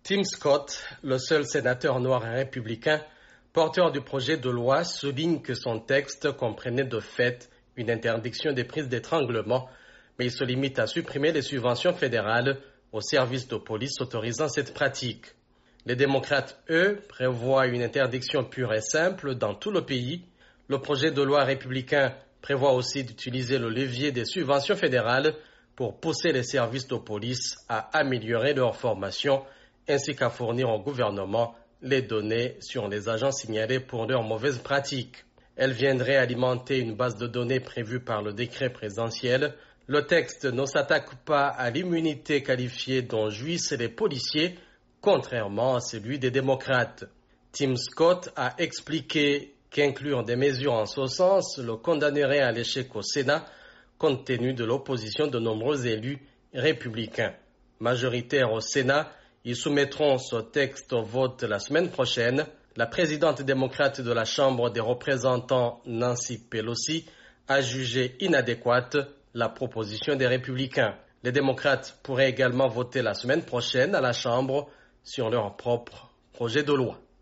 Tim Scott, le seul sénateur noir et républicain, porteur du projet de loi, souligne que son texte comprenait de fait une interdiction des prises d'étranglement, mais il se limite à supprimer les subventions fédérales aux services de police autorisant cette pratique. Les démocrates, eux, prévoient une interdiction pure et simple dans tout le pays. Le projet de loi républicain prévoit aussi d'utiliser le levier des subventions fédérales pour pousser les services de police à améliorer leur formation ainsi qu'à fournir au gouvernement les données sur les agents signalés pour leurs mauvaises pratiques. Elle viendrait alimenter une base de données prévue par le décret présidentiel. Le texte ne s'attaque pas à l'immunité qualifiée dont jouissent les policiers, contrairement à celui des démocrates. Tim Scott a expliqué qu'inclure des mesures en ce sens le condamnerait à l'échec au Sénat, compte tenu de l'opposition de nombreux élus républicains. Majoritaires au Sénat, ils soumettront ce texte au vote la semaine prochaine. La présidente démocrate de la Chambre des représentants, Nancy Pelosi, a jugé inadéquate la proposition des républicains. Les démocrates pourraient également voter la semaine prochaine à la Chambre sur leur propre projet de loi.